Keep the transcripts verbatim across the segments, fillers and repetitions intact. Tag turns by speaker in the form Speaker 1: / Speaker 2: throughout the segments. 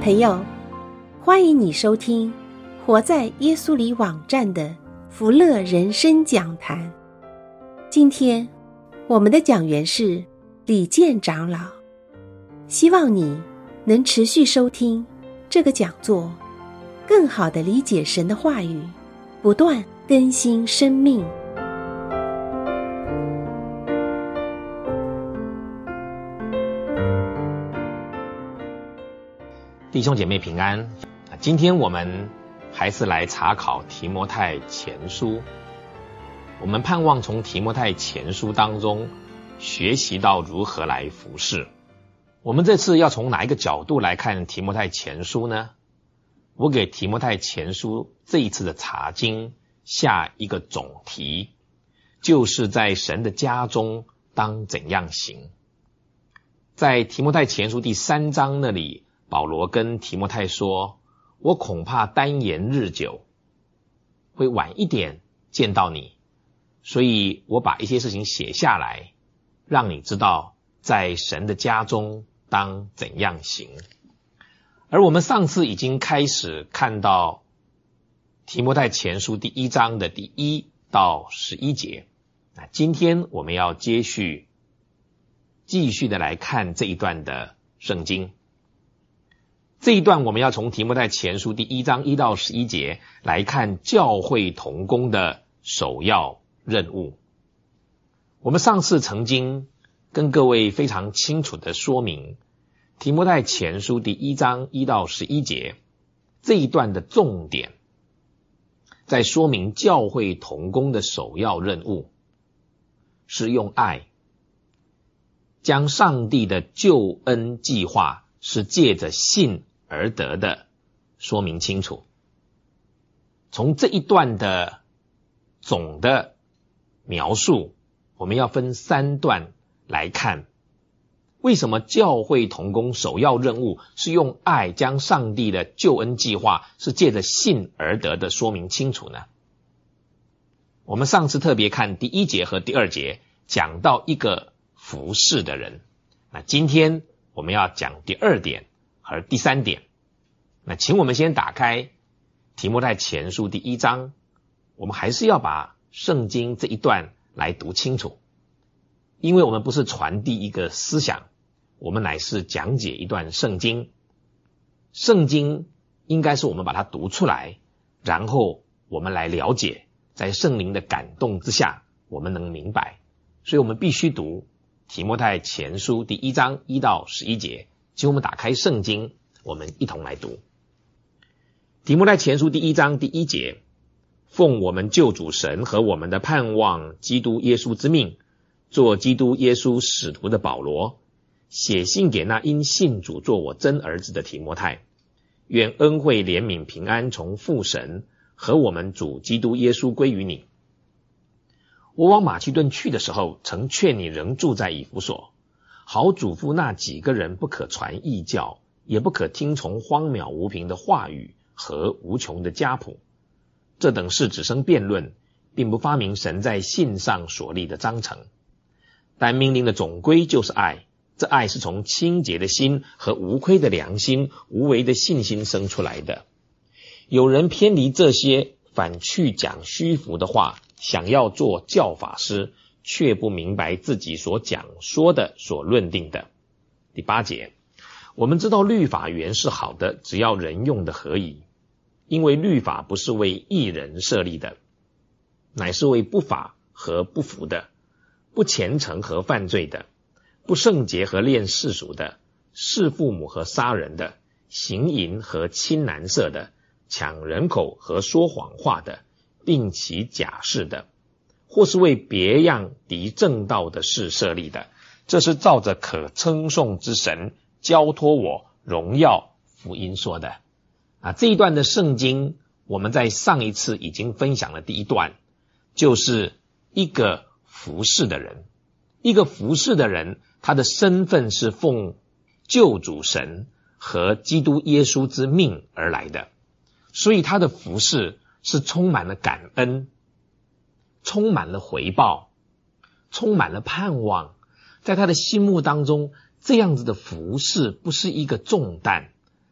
Speaker 1: 朋友，欢迎你收听活在耶稣里网站的福乐人生讲坛。今天我们的讲员是李健长老，希望你能持续收听这个讲座，更好地理解神的话语，不断更新生命。
Speaker 2: 弟兄姐妹平安，今天我们还是来查考提摩太前书。我们盼望从提摩太前书当中学习到如何来服侍。我们这次要从哪一个角度来看提摩太前书呢？我给提摩太前书这一次的查经下一个总题，就是在神的家中当怎样行。在提摩太前书第三章那里，保罗跟提摩太说，我恐怕单言日久，会晚一点见到你，所以我把一些事情写下来，让你知道在神的家中当怎样行。而我们上次已经开始看到提摩太前书第一章的第一到十一节，那今天我们要接续继续的来看这一段的圣经。这一段我们要从提摩太前书第一章一到十一节来看教会同工的首要任务。我们上次曾经跟各位非常清楚的说明，提摩太前书第一章一到十一节这一段的重点在说明教会同工的首要任务是用爱将上帝的救恩计划是借着信而得的说明清楚。从这一段的总的描述，我们要分三段来看，为什么教会同工首要任务是用爱将上帝的救恩计划是借着信而得的说明清楚呢？我们上次特别看第一节和第二节讲到一个服侍的人，那今天我们要讲第二点和第三点。那请我们先打开提摩太前书第一章，我们还是要把圣经这一段来读清楚，因为我们不是传递一个思想，我们乃是讲解一段圣经。圣经应该是我们把它读出来，然后我们来了解，在圣灵的感动之下我们能明白，所以我们必须读提摩太前书第一章一到十一节。请我们打开圣经，我们一同来读提摩太前书第一章第一节，奉我们救主神和我们的盼望基督耶稣之命，做基督耶稣使徒的保罗，写信给那因信主做我真儿子的提摩太，愿恩惠怜悯平安从父神和我们主基督耶稣归于你。我往马其顿去的时候，曾劝你仍住在以弗所，好嘱咐那几个人不可传异教，也不可听从荒渺无凭的话语和无穷的家谱，这等事只生辩论，并不发明神在信上所立的章程。但命令的总归就是爱，这爱是从清洁的心和无亏的良心、无为的信心生出来的。有人偏离这些，反去讲虚浮的话，想要做教法师，却不明白自己所讲说的、所论定的。第八节，我们知道律法原是好的，只要人用的合宜，因为律法不是为义人设立的，乃是为不法和不服的，不虔诚和犯罪的，不圣洁和恋世俗的，弑父母和杀人的，行淫和亲男色的，抢人口和说谎话的，并起假誓的，或是为别样敌正道的事设立的。这是照着可称颂之神交托我荣耀福音说的。啊，这一段的圣经我们在上一次已经分享了第一段，就是一个服侍的人。一个服侍的人，他的身份是奉救主神和基督耶稣之命而来的，所以他的服侍是充满了感恩，充满了回报，充满了盼望。在他的心目当中，这样子的服侍不是一个重担，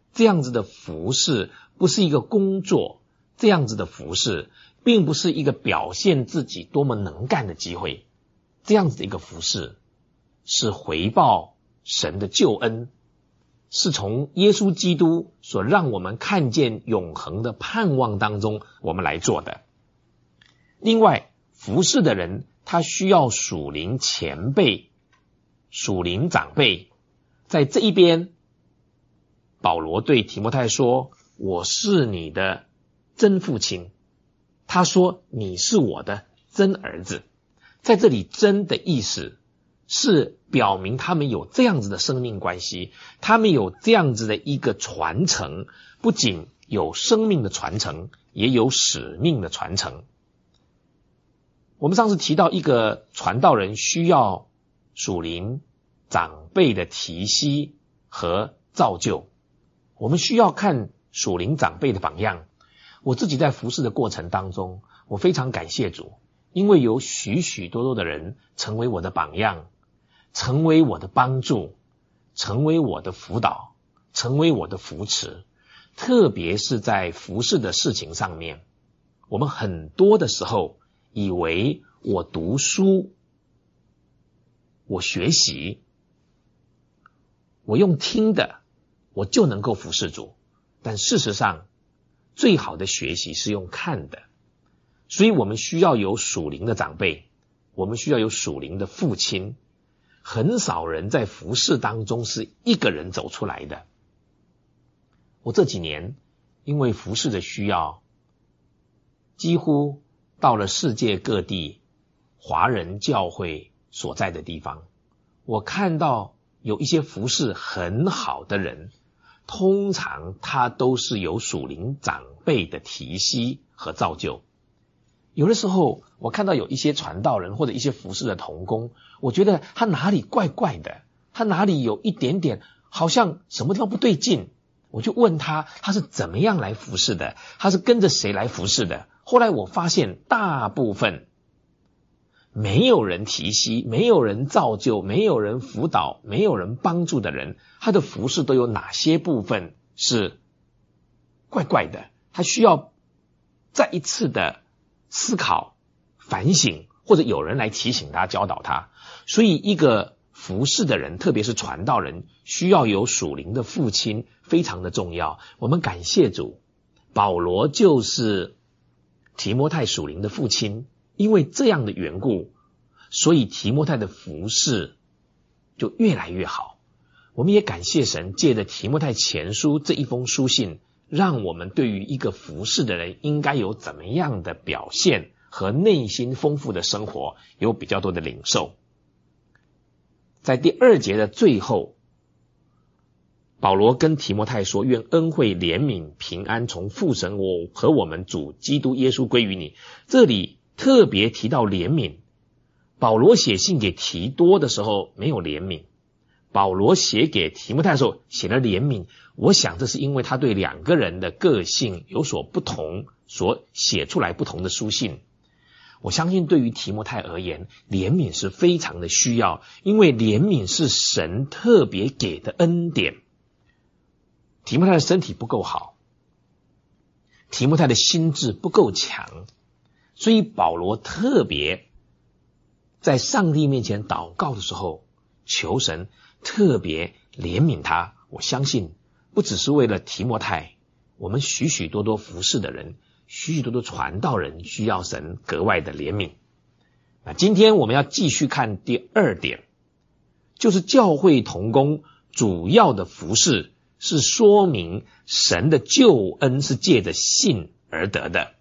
Speaker 2: 这样子的服事不是一个工作，这样子的服事并不是一个表现自己多么能干的机会，这样子的一个服事是回报神的救恩，是从耶稣基督所让我们看见永恒的盼望当中我们来做的。另外，服事的人他需要属灵前辈、属灵长辈。在这一边，保罗对提摩太说，我是你的真父亲，他说你是我的真儿子。在这里真的意思是表明他们有这样子的生命关系，他们有这样子的一个传承，不仅有生命的传承，也有使命的传承。我们上次提到一个传道人需要属灵长辈的提携和造就，我们需要看属灵长辈的榜样。我自己在服事的过程当中，我非常感谢主，因为有许许多多的人成为我的榜样，成为我的帮助，成为我的辅导，成为我的扶持。特别是在服事的事情上面，我们很多的时候以为我读书，我学习，我用听的我就能够服事主，但事实上最好的学习是用看的。所以我们需要有属灵的长辈，我们需要有属灵的父亲。很少人在服事当中是一个人走出来的。我这几年因为服事的需要，几乎到了世界各地华人教会所在的地方，我看到有一些服事很好的人，通常他都是有属灵长辈的提携和造就。有的时候我看到有一些传道人或者一些服事的同工，我觉得他哪里怪怪的，他哪里有一点点好像什么地方不对劲，我就问他他是怎么样来服事的，他是跟着谁来服事的。后来我发现大部分没有人提携，没有人造就，没有人辅导，没有人帮助的人，他的服事都有哪些部分是怪怪的，他需要再一次的思考反省，或者有人来提醒他教导他。所以一个服事的人，特别是传道人，需要有属灵的父亲，非常的重要。我们感谢主，保罗就是提摩太属灵的父亲，因为这样的缘故，所以提摩太的服事就越来越好。我们也感谢神，借着提摩太前书这一封书信，让我们对于一个服事的人应该有怎么样的表现和内心丰富的生活有比较多的领受。在第二节的最后，保罗跟提摩太说，愿恩惠、怜悯、平安从父神我和我们主基督耶稣归于你。这里特别提到怜悯，保罗写信给提多的时候没有怜悯，保罗写给提摩太的时候写了怜悯。我想这是因为他对两个人的个性有所不同，所写出来不同的书信。我相信对于提摩太而言，怜悯是非常的需要，因为怜悯是神特别给的恩典。提摩太的身体不够好，提摩太的心智不够强，所以保罗特别在上帝面前祷告的时候，求神特别怜悯他。我相信不只是为了提摩太，我们许许多多服事的人，许许多多传道人需要神格外的怜悯。那今天我们要继续看第二点，就是教会同工主要的服事是说明神的救恩是借着信而得的。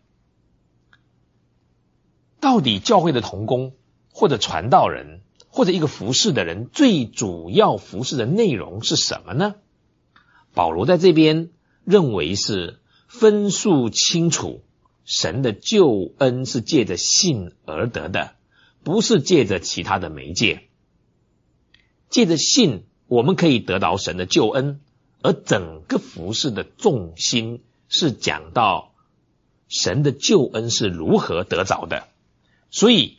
Speaker 2: 到底教会的同工或者传道人或者一个服事的人最主要服事的内容是什么呢？保罗在这边认为是分数清楚，神的救恩是借着信而得的，不是借着其他的媒介。借着信我们可以得到神的救恩，而整个服事的重心是讲到神的救恩是如何得着的。所以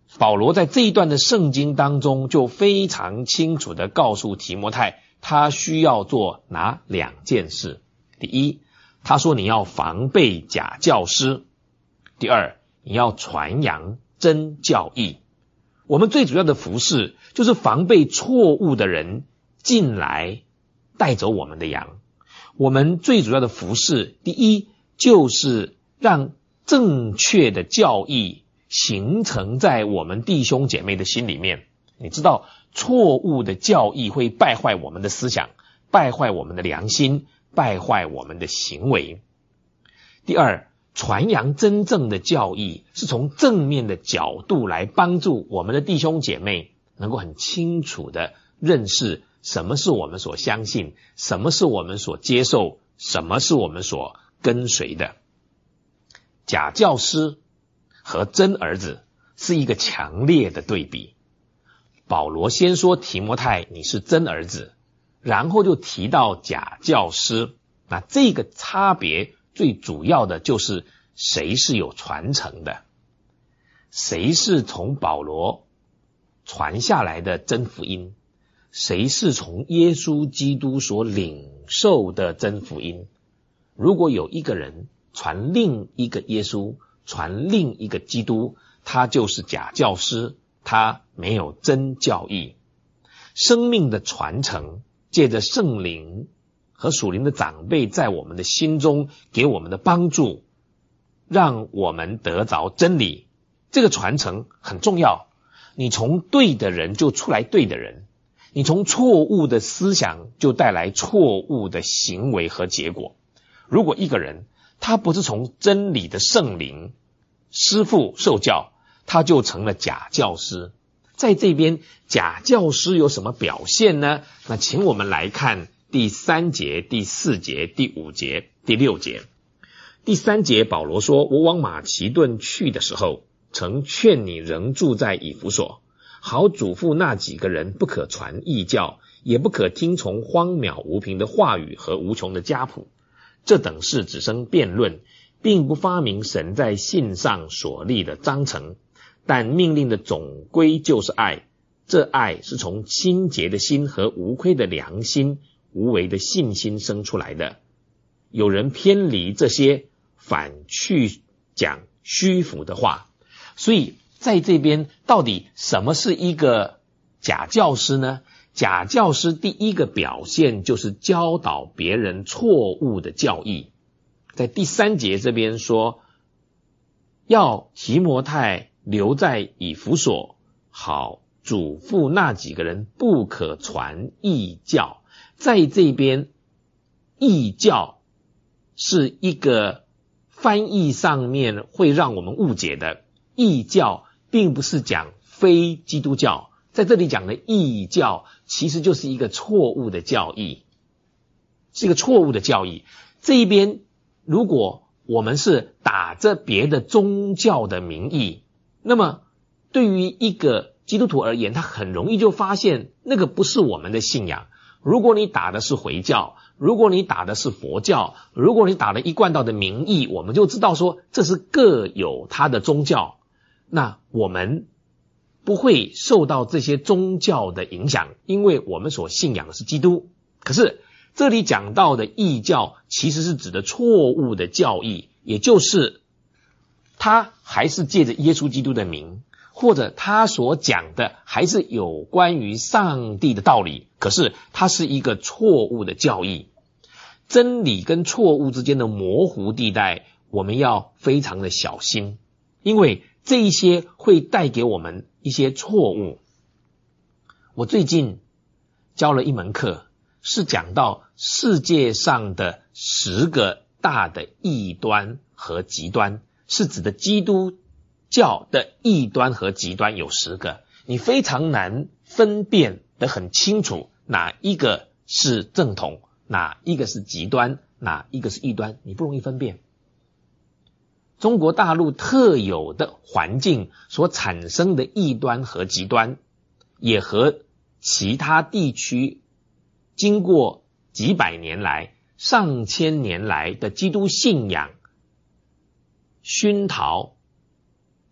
Speaker 2: 保罗在这一段的圣经当中就非常清楚地告诉提摩太，他需要做哪两件事。第一，他说你要防备假教师。第二，你要传扬真教义。我们最主要的服事就是防备错误的人进来带走我们的羊。我们最主要的服事，第一就是让正确的教义形成在我们弟兄姐妹的心里面。你知道错误的教义会败坏我们的思想，败坏我们的良心，败坏我们的行为。第二，传扬真正的教义是从正面的角度来帮助我们的弟兄姐妹能够很清楚的认识什么是我们所相信，什么是我们所接受，什么是我们所跟随的。假教师和真儿子是一个强烈的对比。保罗先说提摩太你是真儿子，然后就提到假教师。那这个差别最主要的就是谁是有传承的，谁是从保罗传下来的真福音，谁是从耶稣基督所领受的真福音。如果有一个人传另一个耶稣，传另一个基督，他就是假教师，他没有真教义。生命的传承借着圣灵和属灵的长辈在我们的心中给我们的帮助，让我们得着真理。这个传承很重要，你从对的人就出来对的人，你从错误的思想就带来错误的行为和结果。如果一个人他不是从真理的圣灵师父受教，他就成了假教师。在这边假教师有什么表现呢？那请我们来看第三节、第四节、第五节、第六节。第三节保罗说，我往马其顿去的时候，曾劝你仍住在以弗所，好嘱咐那几个人不可传异教，也不可听从荒渺无凭的话语和无穷的家谱，这等事只生辩论，并不发明神在信上所立的章程。但命令的总归就是爱，这爱是从清洁的心和无亏的良心、无为的信心生出来的。有人偏离这些，反去讲虚浮的话。所以在这边到底什么是一个假教师呢？假教师第一个表现就是教导别人错误的教义。在第三节这边说，要提摩太留在以弗所，好嘱咐那几个人不可传异教。在这边异教是一个翻译上面会让我们误解的，异教并不是讲非基督教，在这里讲的异教其实就是一个错误的教义，是一个错误的教义。这一边如果我们是打着别的宗教的名义，那么对于一个基督徒而言，他很容易就发现那个不是我们的信仰。如果你打的是回教，如果你打的是佛教，如果你打了一贯道的名义，我们就知道说这是各有他的宗教，那我们不会受到这些宗教的影响，因为我们所信仰的是基督。可是这里讲到的异教其实是指的错误的教义，也就是他还是借着耶稣基督的名，或者他所讲的还是有关于上帝的道理，可是它是一个错误的教义。真理跟错误之间的模糊地带，我们要非常的小心，因为这一些会带给我们一些错误。我最近教了一门课，是讲到世界上的十个大的异端和极端，是指的基督教的异端和极端有十个，你非常难分辨得很清楚哪一个是正统，哪一个是极端，哪一个是异端，你不容易分辨。中国大陆特有的环境所产生的异端和极端，也和其他地区经过几百年来、上千年来的基督信仰熏陶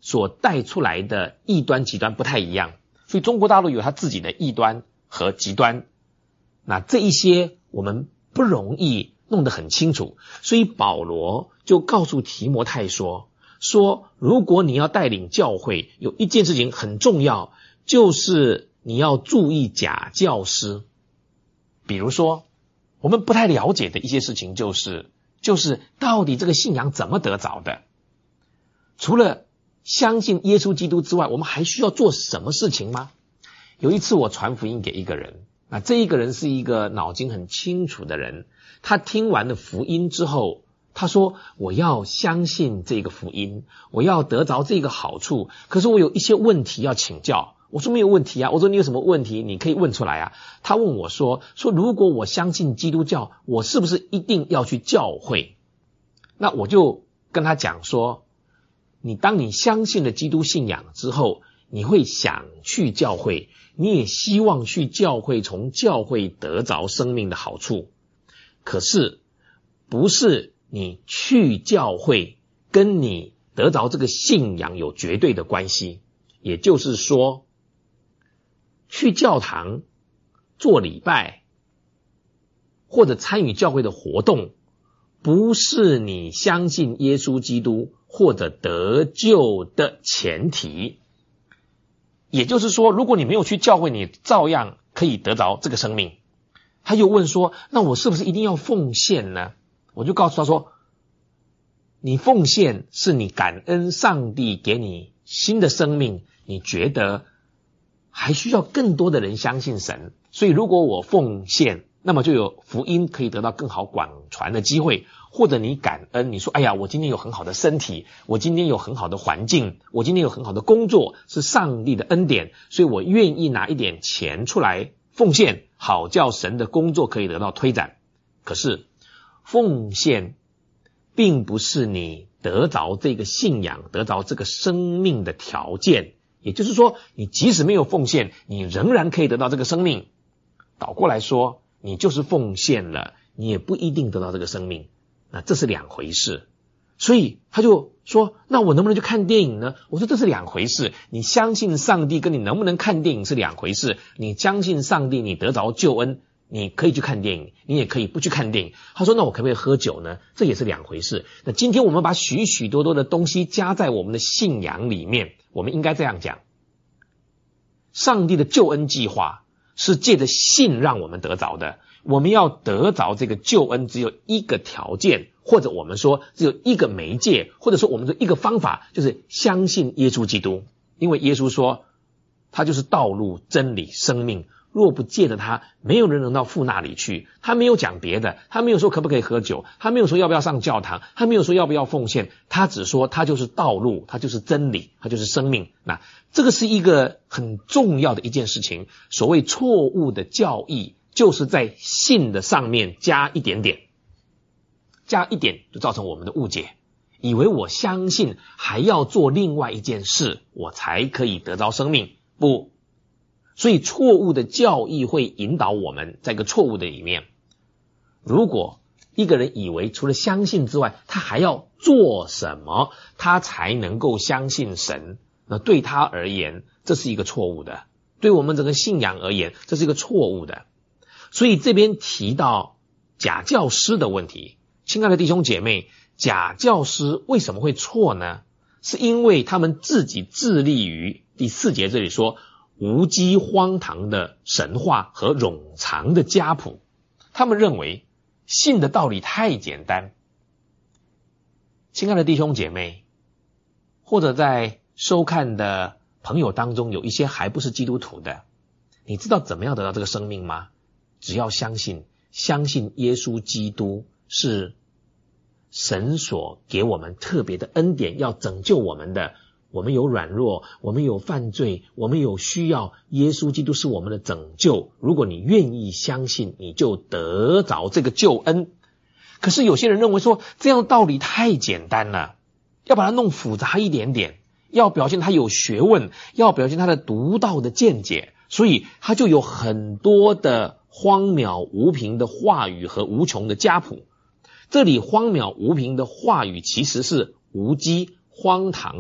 Speaker 2: 所带出来的异端极端不太一样，所以中国大陆有它自己的异端和极端，那这一些我们不容易弄得很清楚，所以保罗就告诉提摩太说说如果你要带领教会，有一件事情很重要，就是你要注意假教师。比如说我们不太了解的一些事情，就是就是到底这个信仰怎么得着的，除了相信耶稣基督之外，我们还需要做什么事情吗？有一次我传福音给一个人，那这一个人是一个脑筋很清楚的人，他听完了福音之后，他说我要相信这个福音，我要得着这个好处，可是我有一些问题要请教。我说没有问题啊，我说你有什么问题你可以问出来啊。他问我说说如果我相信基督教，我是不是一定要去教会？那我就跟他讲说，你当你相信了基督信仰之后，你会想去教会，你也希望去教会，从教会得着生命的好处，可是不是你去教会跟你得着这个信仰有绝对的关系。也就是说，去教堂做礼拜或者参与教会的活动，不是你相信耶稣基督或者得救的前提。也就是说，如果你没有去教会，你照样可以得着这个生命。他又问说，那我是不是一定要奉献呢？我就告诉他说，你奉献是你感恩上帝给你新的生命，你觉得还需要更多的人相信神，所以如果我奉献，那么就有福音可以得到更好广传的机会。或者你感恩，你说哎呀，我今天有很好的身体，我今天有很好的环境，我今天有很好的工作，是上帝的恩典，所以我愿意拿一点钱出来奉献，好叫神的工作可以得到推展。可是奉献并不是你得着这个信仰，得着这个生命的条件。也就是说，你即使没有奉献，你仍然可以得到这个生命。倒过来说，你就是奉献了，你也不一定得到这个生命，那这是两回事。所以他就说，那我能不能去看电影呢？我说这是两回事，你相信上帝跟你能不能看电影是两回事。你相信上帝，你得着救恩，你可以去看电影，你也可以不去看电影。他说那我可不可以喝酒呢？这也是两回事。那今天我们把许许多多的东西加在我们的信仰里面，我们应该这样讲，上帝的救恩计划是借着信让我们得着的，我们要得着这个救恩只有一个条件，或者我们说只有一个媒介，或者说我们说一个方法，就是相信耶稣基督。因为耶稣说他就是道路真理生命，若不借着他，没有人能到父那里去。他没有讲别的，他没有说可不可以喝酒，他没有说要不要上教堂，他没有说要不要奉献，他只说他就是道路，他就是真理，他就是生命。那这个是一个很重要的一件事情。所谓错误的教义，就是在信的上面加一点点，加一点就造成我们的误解，以为我相信还要做另外一件事，我才可以得着生命。不，所以错误的教义会引导我们在一个错误的里面。如果一个人以为除了相信之外，他还要做什么，他才能够相信神，那对他而言，这是一个错误的。对我们整个信仰而言，这是一个错误的。所以这边提到假教师的问题，亲爱的弟兄姐妹，假教师为什么会错呢？是因为他们自己致力于第四节这里说无稽荒唐的神话和冗长的家谱。他们认为信的道理太简单。亲爱的弟兄姐妹，或者在收看的朋友当中有一些还不是基督徒的，你知道怎么样得到这个生命吗？只要相信，相信耶稣基督是神所给我们特别的恩典，要拯救我们的。我们有软弱，我们有犯罪，我们有需要，耶稣基督是我们的拯救。如果你愿意相信，你就得着这个救恩。可是有些人认为说，这样的道理太简单了，要把它弄复杂一点点，要表现他有学问，要表现他的独到的见解，所以他就有很多的荒渺无凭的话语和无穷的家谱。这里荒渺无凭的话语其实是无稽荒唐的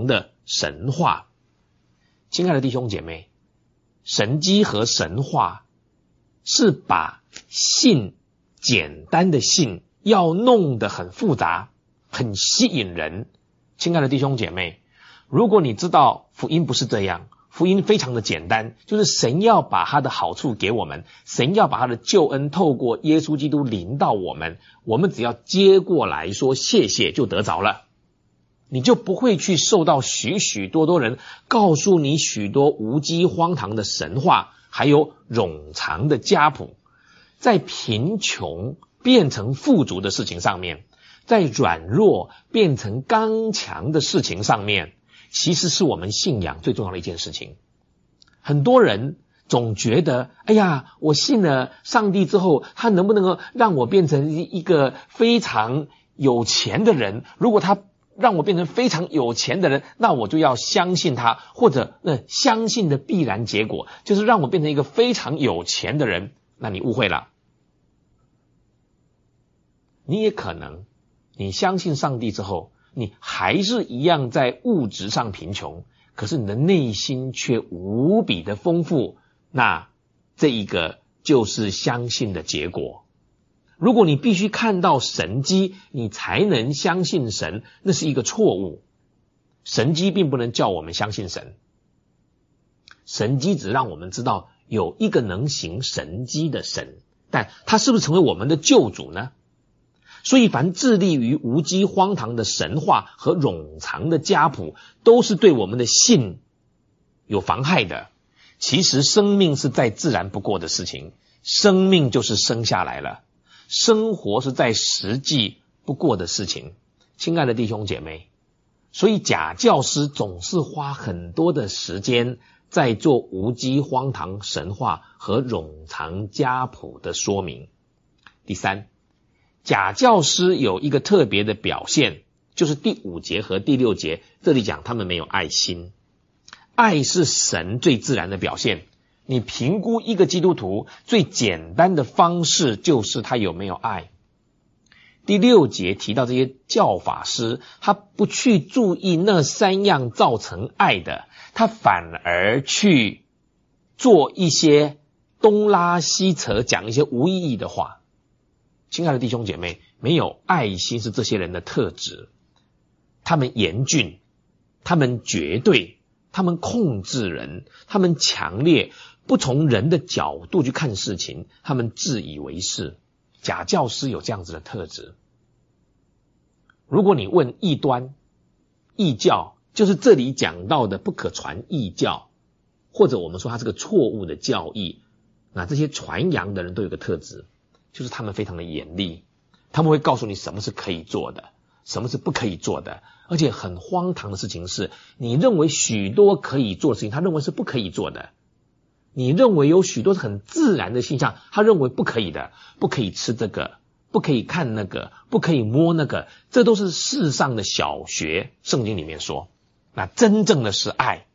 Speaker 2: 神话。亲爱的弟兄姐妹，神迹和神话是把信简单的信要弄得很复杂，很吸引人。亲爱的弟兄姐妹，如果你知道福音不是这样，福音非常的简单，就是神要把他的好处给我们，神要把他的救恩透过耶稣基督临到我们，我们只要接过来说谢谢就得着了，你就不会去受到许许多多人告诉你许多无稽荒唐的神话，还有冗长的家谱。在贫穷变成富足的事情上面，在软弱变成刚强的事情上面，其实是我们信仰最重要的一件事情。很多人总觉得，哎呀，我信了上帝之后，他能不能够让我变成一个非常有钱的人？如果他让我变成非常有钱的人，那我就要相信他，或者那相信的必然结果就是让我变成一个非常有钱的人。那你误会了。你也可能你相信上帝之后，你还是一样在物质上贫穷，可是你的内心却无比的丰富，那这一个就是相信的结果。如果你必须看到神迹你才能相信神，那是一个错误。神迹并不能叫我们相信神，神迹只让我们知道有一个能行神迹的神，但他是不是成为我们的救主呢？所以凡致力于无稽荒唐的神话和冗长的家谱，都是对我们的信有妨害的。其实生命是再自然不过的事情，生命就是生下来了，生活是再实际不过的事情。亲爱的弟兄姐妹，所以假教师总是花很多的时间在做无稽荒唐神话和冗长家谱的说明。第三，假教师有一个特别的表现，就是第五节和第六节，这里讲他们没有爱心。爱是神最自然的表现，你评估一个基督徒最简单的方式就是他有没有爱。第六节提到这些教法师，他不去注意那三样造成爱的，他反而去做一些东拉西扯，讲一些无意义的话。亲爱的弟兄姐妹，没有爱心是这些人的特质，他们严峻，他们绝对，他们控制人，他们强烈，不从人的角度去看事情，他们自以为是。假教师有这样子的特质。如果你问异端、异教，就是这里讲到的不可传异教，或者我们说它是个错误的教义，那这些传扬的人都有个特质，就是他们非常的严厉，他们会告诉你什么是可以做的，什么是不可以做的。而且很荒唐的事情是，你认为许多可以做的事情，他认为是不可以做的。你认为有许多很自然的现象，他认为不可以的，不可以吃这个，不可以看那个，不可以摸那个，这都是世上的小学。圣经里面说，那真正的是爱。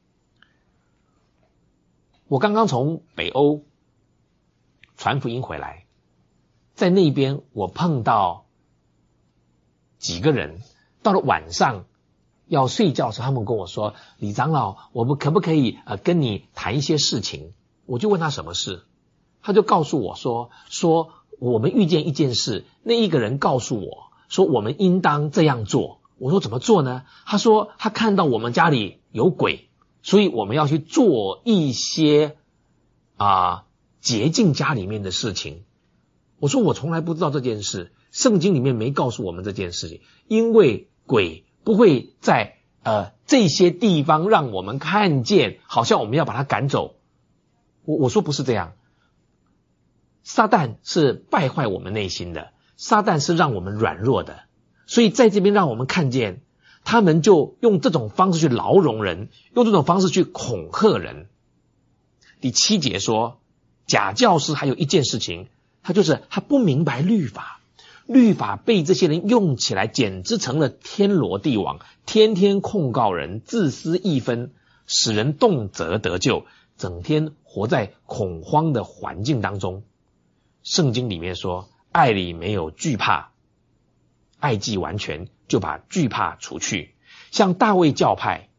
Speaker 2: 我刚刚从北欧传福音回来，在那边我碰到几个人，到了晚上要睡觉的时候，他们跟我说，李长老，我们可不可以呃跟你谈一些事情？我就问他什么事，他就告诉我说说我们遇见一件事，那一个人告诉我说我们应当这样做。我说怎么做呢？他说他看到我们家里有鬼，所以我们要去做一些啊洁净家里面的事情。我说我从来不知道这件事，圣经里面没告诉我们这件事情，因为鬼不会在呃这些地方让我们看见，好像我们要把它赶走。我我说不是这样，撒旦是败坏我们内心的，撒旦是让我们软弱的，所以在这边让我们看见，他们就用这种方式去牢笼人，用这种方式去恐吓人。第七节说，假教师还有一件事情，他就是他不明白律法，律法被这些人用起来，简直成了天罗地网，天天控告人，自私一分，使人动辄得救，整天活在恐慌的环境当中。圣经里面说，爱里没有惧怕，爱既完全，就把惧怕除去。像大卫教派，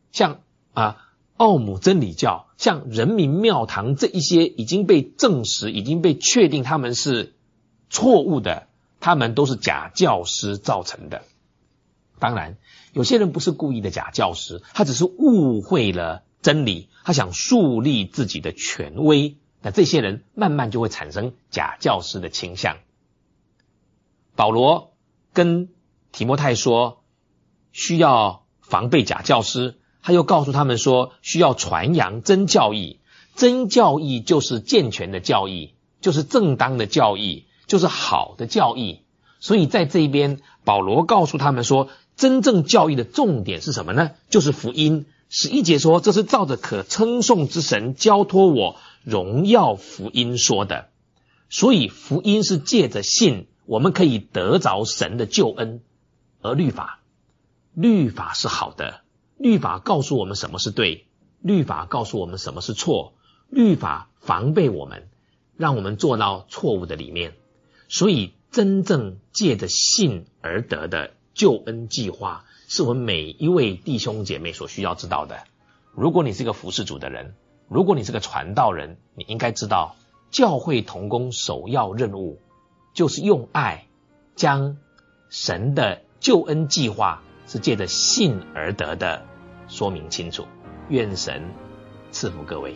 Speaker 2: 像啊奥姆真理教，像人民庙堂这一些已经被证实、已经被确定他们是错误的，他们都是假教师造成的。当然，有些人不是故意的假教师，他只是误会了真理，他想树立自己的权威，那这些人慢慢就会产生假教师的倾向。保罗跟提摩太说需要防备假教师，他又告诉他们说需要传扬真教义。真教义就是健全的教义，就是正当的教义，就是好的教义。所以在这边保罗告诉他们说，真正教义的重点是什么呢？就是福音。十一节说，这是照着可称颂之神交托我荣耀福音说的。所以福音是借着信我们可以得着神的救恩。而律法律法是好的，律法告诉我们什么是对，律法告诉我们什么是错，律法防备我们，让我们做到错误的里面。所以真正借着信而得的救恩计划，是我们每一位弟兄姐妹所需要知道的。如果你是个服侍主的人，如果你是个传道人，你应该知道教会同工首要任务就是用爱将神的救恩计划是借着信而得的说明清楚。愿神赐福各位。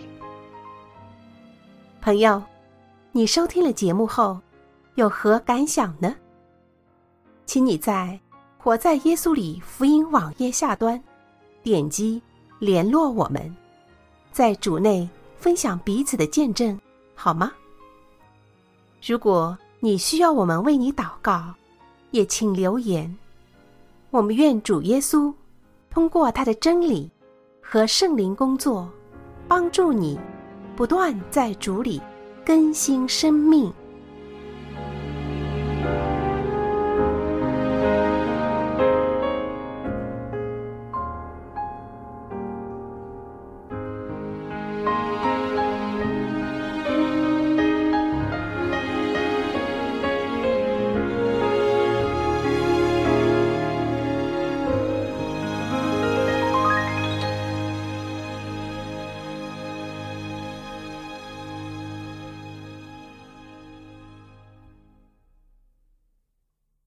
Speaker 1: 朋友，你收听了节目后有何感想呢？请你在活在耶稣里福音网页下端点击联络我们，在主内分享彼此的见证，好吗？如果你需要我们为你祷告，也请留言。我们愿主耶稣通过他的真理和圣灵工作，帮助你不断在主里更新生命。